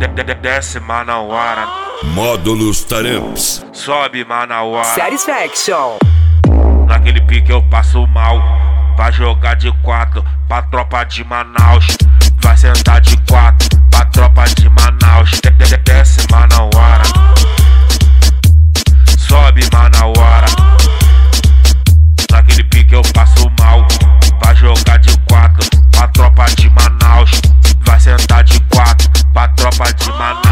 Desce Manauara. Módulos Taramps. Sobe Manauara. Satisfaction. Naquele pique eu passo mal. Vai jogar de 4 pra tropa de Manaus. Vai sentar de 4 pra tropa de Manaus. Desce Manauara. Sobe Manauara. Naquele pique eu passo mal. Vai jogar de 4 pra tropa de Manaus. Vai sentar de 4 pra tropa de Manaus.